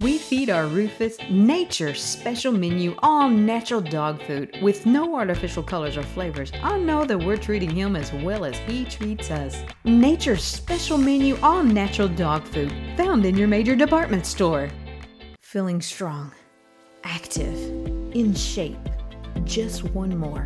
We feed our Rufus nature's special menu, all natural dog food with no artificial colors or flavors. I know that we're treating him as well as he treats us. Nature's special menu, all natural dog food, found in your major department store. Feeling strong, active, in shape. Just one more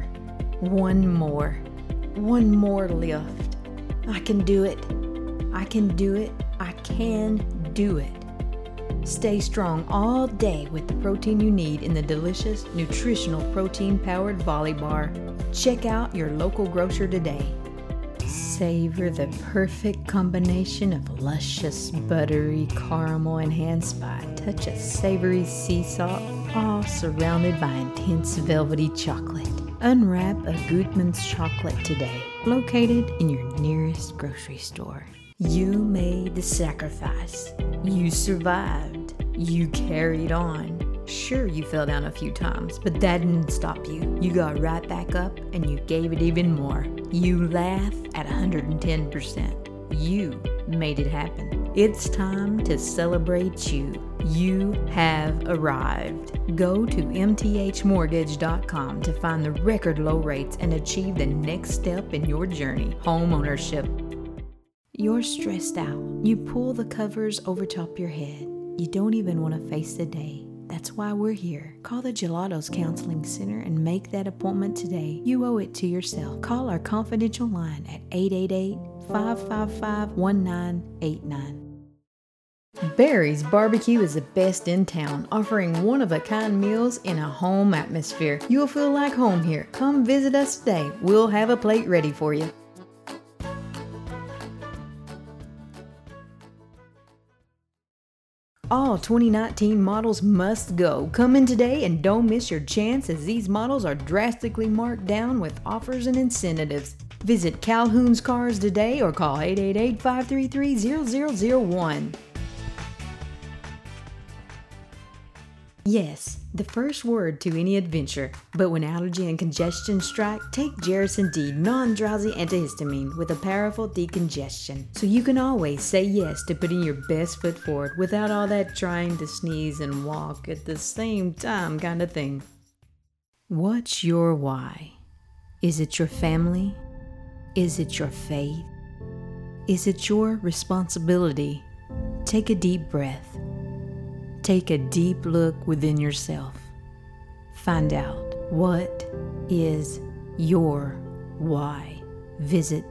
lift. I can do it. I can do it. I can do it. Stay strong all day with the protein you need in the delicious, nutritional protein-powered Volley Bar. Check out your local grocer today. Savor the perfect combination of luscious, buttery caramel enhanced by a touch of savory sea salt, all surrounded by intense velvety chocolate. Unwrap a Gutman's chocolate today, located in your nearest grocery store. You made the sacrifice. You survived. You carried on. Sure, you fell down a few times, but that didn't stop you. You got right back up and you gave it even more. You laugh at 110%. You made it happen. It's time to celebrate you. You have arrived. Go to mthmortgage.com to find the record low rates and achieve the next step in your journey, home ownership. You're stressed out. You pull the covers over top your head. You don't even want to face the day. That's why we're here. Call the Gelatos Counseling Center and make that appointment today. You owe it to yourself. Call our confidential line at 888-555-1989. Barry's Barbecue is the best in town, offering one-of-a-kind meals in a home atmosphere. You'll feel like home here. Come visit us today. We'll have a plate ready for you. All 2019 models must go. Come in today and don't miss your chance, as these models are drastically marked down with offers and incentives. Visit Calhoun's Cars today or call 888-533-0001. Yes, the first word to any adventure. But when allergy and congestion strike, take Jerison D non-drowsy antihistamine with a powerful decongestion. So you can always say yes to putting your best foot forward without all that trying to sneeze and walk at the same time kind of thing. What's your why? Is it your family? Is it your faith? Is it your responsibility? Take a deep breath. Take a deep look within yourself. Find out what is your why. Visit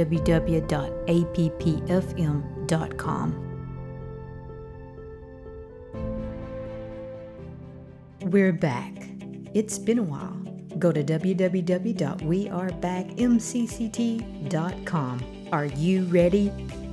www.appfm.com. We're back. It's been a while. Go to www.wearebackmcct.com. Are you ready?